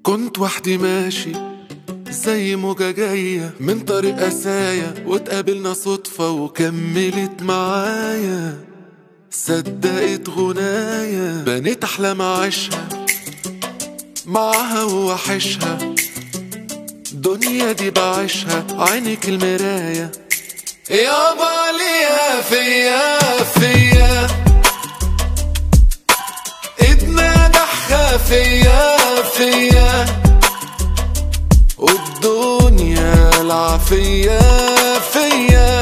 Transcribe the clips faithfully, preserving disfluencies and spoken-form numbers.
كنت وحدي ماشي زي موجة جاية من طريق قسايا، واتقابلنا صدفة وكملت معايا. صدقت غنايا بنيت أحلام أعيشها معاها ووحشها، دنيا دي بعيشها عينك المراية. يابا ليها فيا فيا إدنا ضحكة فيا فيا، والدنيا العافية فيا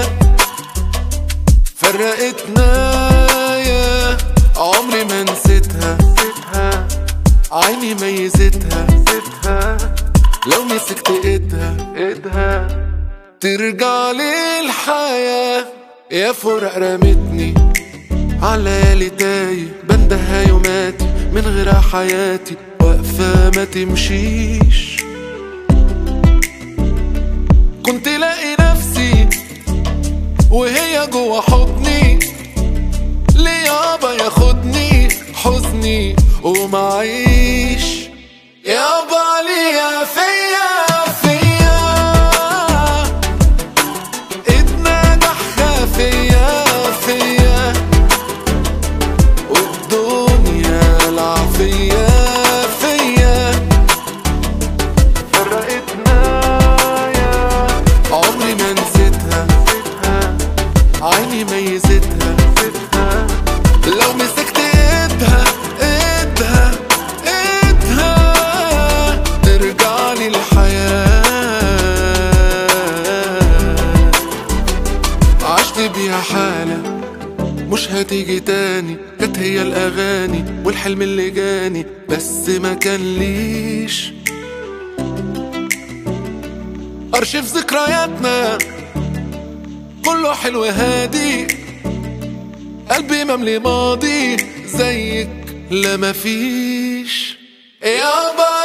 فرقتنا يا عمري ما نسيتها. عيني ميزتها لو مسكت ايدها ايدها ترجع لي الحياة. يا فراق رمتني على تايه، بندها يوماتي من غيرها حياتي واقفة ما تمشيش. كنت لاقي نفسي وهي جوا حضني، ليه يابا ياخدني حزني ومعيش. يابا ليها فيا فيا إدنا ضحكة فيا فيا، والدنيا العافية فيا فرقتنا يا عمري ما نسيتها. عيني ميزتها لو مسكت ايدها ايدها ايدها ترجع لي الحياة. عشت بيها حالة مش هتيجي تاني، كانت هي الأغاني والحلم اللي جاني بس ما كان ليش. أرشيف ذكرياتنا كله حلو هادي، قلبي مملي ماضي زيك لا مفيش. يابا